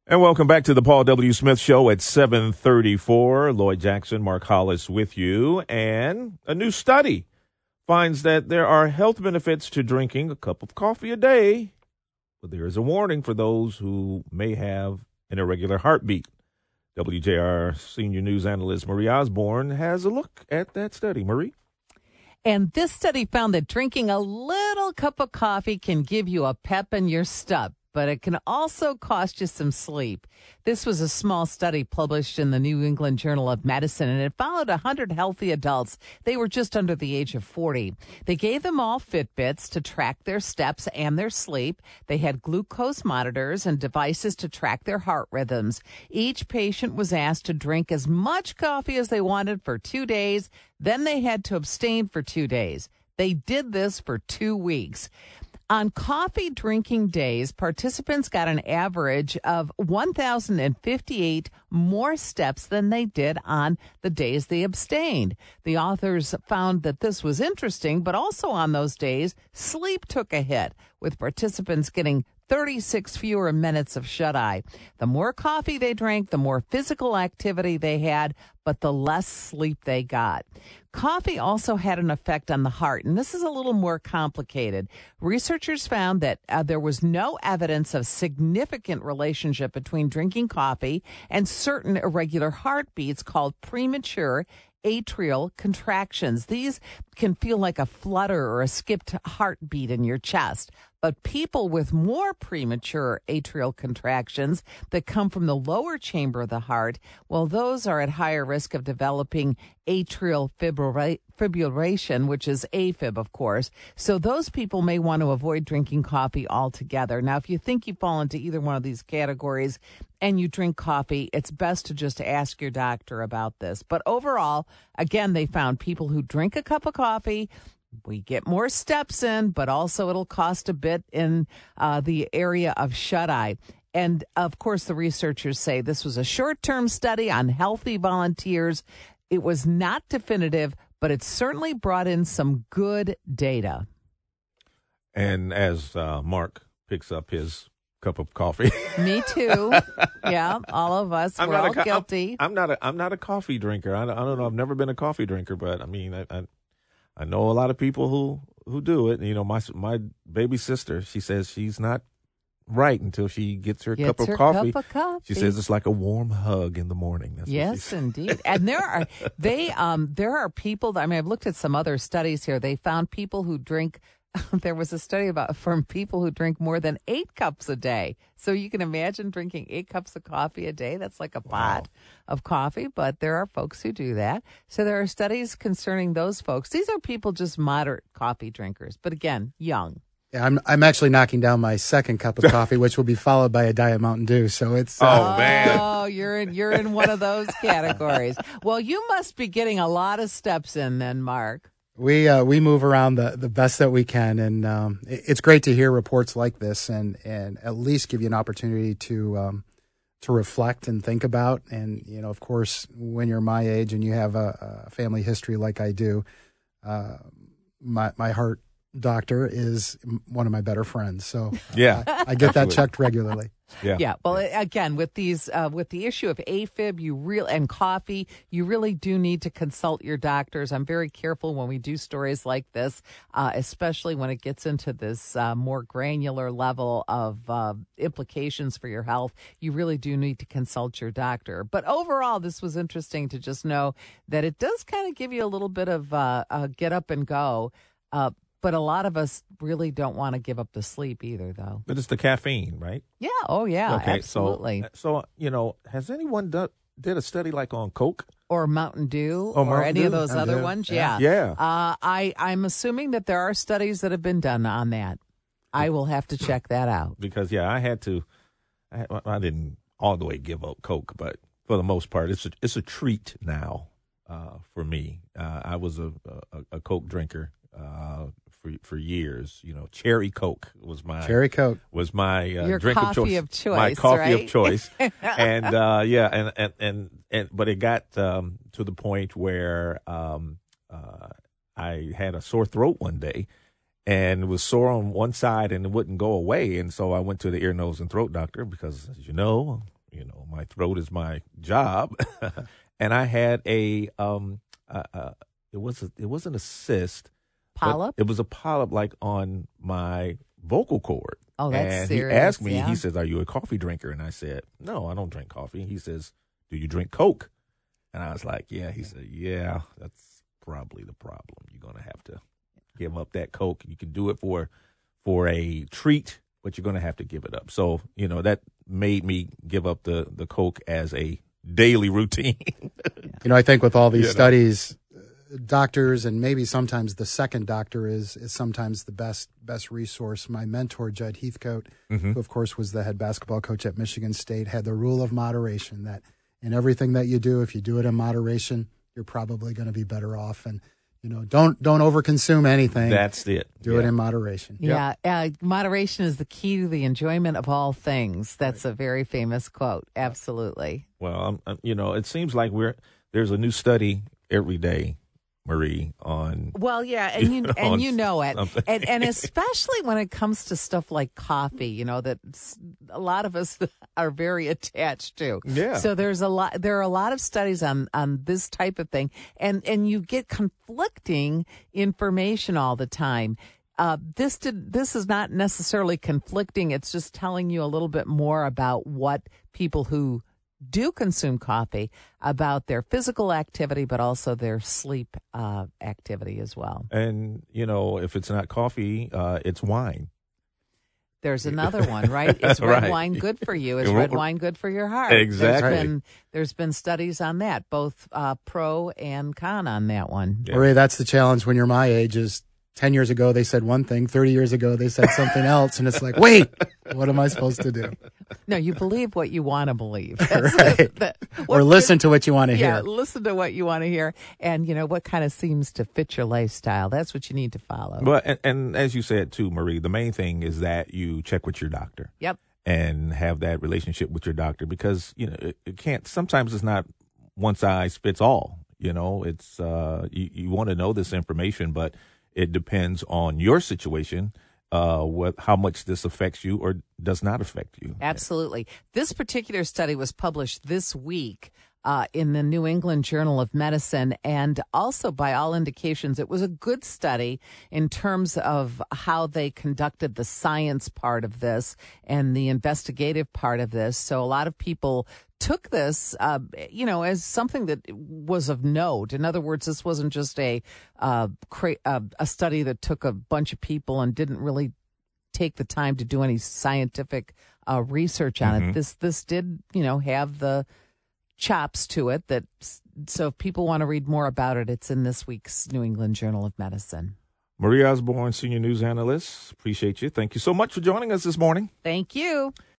And welcome back to the Paul W. Smith Show at 7:34. Lloyd Jackson, Mark Hollis with you. And a new study finds that there are health benefits to drinking a cup of coffee a day, but there is a warning for those who may have an irregular heartbeat. WJR senior news analyst Marie Osborne has a look at that study. Marie? And this study found that drinking a little cup of coffee can give you a pep in your step, but it can also cost you some sleep. This was a small study published in the New England Journal of Medicine, and it followed 100 healthy adults. They were just under the age of 40. They gave them all Fitbits to track their steps and their sleep. They had glucose monitors and devices to track their heart rhythms. Each patient was asked to drink as much coffee as they wanted for 2 days. Then they had to abstain for 2 days. They did this for 2 weeks. On coffee drinking days, participants got an average of 1,058 more steps than they did on the days they abstained. The authors found that this was interesting, but also on those days, sleep took a hit, with participants getting 36 fewer minutes of shut-eye. The more coffee they drank, the more physical activity they had, but the less sleep they got. Coffee also had an effect on the heart, and this is a little more complicated. Researchers found that there was no evidence of significant relationship between drinking coffee and certain irregular heartbeats called premature atrial contractions. These can feel like a flutter or a skipped heartbeat in your chest. But people with more premature atrial contractions that come from the lower chamber of the heart, well, those are at higher risk of developing atrial fibrillation, which is AFib, of course. So those people may want to avoid drinking coffee altogether. Now, if you think you fall into either one of these categories and you drink coffee, it's best to just ask your doctor about this. But overall, again, they found people who drink a cup of coffee, we get more steps in, but also it'll cost a bit in the area of shut-eye. And, of course, the researchers say this was a short-term study on healthy volunteers. It was not definitive, but it certainly brought in some good data. And as Mark picks up his cup of coffee. Me too. Yeah, all of us. We're all guilty. I'm not a coffee drinker. I don't know. I've never been a coffee drinker, but, I mean, I know a lot of people who do it. You know, my baby sister, she says she's not right until she gets her cup of coffee. She says it's like a warm hug in the morning. That's yes, indeed. And there are people. I mean, I've looked at some other studies here. They found people who drink. There was a study from people who drink more than 8 cups a day. So you can imagine drinking 8 cups of coffee a day. That's like a pot of coffee, but there are folks who do that. So there are studies concerning those folks. These are people just moderate coffee drinkers, but again, young. Yeah, I'm actually knocking down my second cup of coffee, which will be followed by a Diet Mountain Dew. So it's man. Oh, you're in one of those categories. Well, you must be getting a lot of steps in then, Mark. We move around the best that we can, and it's great to hear reports like this, and at least give you an opportunity to reflect and think about. And you know, of course, when you're my age and you have a family history like I do, my heart doctor is one of my better friends. So yeah, I get that checked regularly. Yeah. Well, again, with with the issue of AFib, and coffee, you really do need to consult your doctors. I'm very careful when we do stories like this, especially when it gets into this more granular level of implications for your health. You really do need to consult your doctor. But overall, this was interesting to just know that it does kind of give you a little bit of get up and go. But a lot of us really don't want to give up the sleep either, though. But it's the caffeine, right? Yeah. Oh, yeah. Okay, absolutely. So you know, has anyone did a study like on Coke or Mountain Dew or Mountain any Dew? Of those other ones? Yeah. Yeah. I'm assuming that there are studies that have been done on that. I will have to check that out. Because I didn't all the way give up Coke, but for the most part, it's a treat now for me. I was a Coke drinker. For years, you know, Cherry Coke was my Cherry Coke was my your drink coffee of choice. My coffee right? of choice, and but it got to the point where I had a sore throat one day, and it was sore on one side and it wouldn't go away, and so I went to the ear, nose, and throat doctor because, as you know, my throat is my job, and I had it wasn't a cyst. Polyp? It was a polyp like on my vocal cord. Oh, that's and serious. He asked me, yeah. he says, "Are you a coffee drinker?" And I said, "No, I don't drink coffee." He says, "Do you drink Coke?" And I was like, "Yeah." He said, "Yeah, that's probably the problem. You're going to have to give up that Coke. You can do it for a treat, but you're going to have to give it up." So, that made me give up the Coke as a daily routine. I think with all these studies, doctors and maybe sometimes the second doctor is sometimes the best resource. My mentor, Judd Heathcote, who of course was the head basketball coach at Michigan State, had the rule of moderation, that in everything that you do, if you do it in moderation, you're probably going to be better off. And don't overconsume anything. That's it. Do it in moderation. Yeah, moderation is the key to the enjoyment of all things. That's a very famous quote. Absolutely. Well, it seems like there's a new study every day, Marie, on. Well, yeah, and you know it, something. and especially when it comes to stuff like coffee, that a lot of us are very attached to. Yeah. So there are a lot of studies on this type of thing, and you get conflicting information all the time. This is not necessarily conflicting. It's just telling you a little bit more about what people who do consume coffee, about their physical activity, but also their sleep activity as well. And, if it's not coffee, it's wine. There's another one, right? Is red Right. wine good for you? Is red wine good for your heart? Exactly. There's been studies on that, both pro and con on that one. Yeah. Maria, that's the challenge when you're my age is 10 years ago they said one thing, 30 years ago they said something else, and it's like, wait, what am I supposed to do? No, you believe what you want to believe. Right. Or listen to what you want to Yeah, hear. listen to what you want to hear, and what kind of seems to fit your lifestyle. That's what you need to follow. Well, and as you said too, Marie, the main thing is that you check with your doctor. Yep. And have that relationship with your doctor, because it can't. Sometimes it's not one size fits all. It's you want to know this information, but it depends on your situation, how much this affects you or does not affect you. Absolutely. This particular study was published this week in the New England Journal of Medicine, and also by all indications, it was a good study in terms of how they conducted the science part of this and the investigative part of this. So a lot of people took this, as something that was of note. In other words, this wasn't just a study that took a bunch of people and didn't really take the time to do any scientific research on it. This did, have the chops to it. So if people want to read more about it, it's in this week's New England Journal of Medicine. Marie Osborne, Senior News Analyst. Appreciate you. Thank you so much for joining us this morning. Thank you.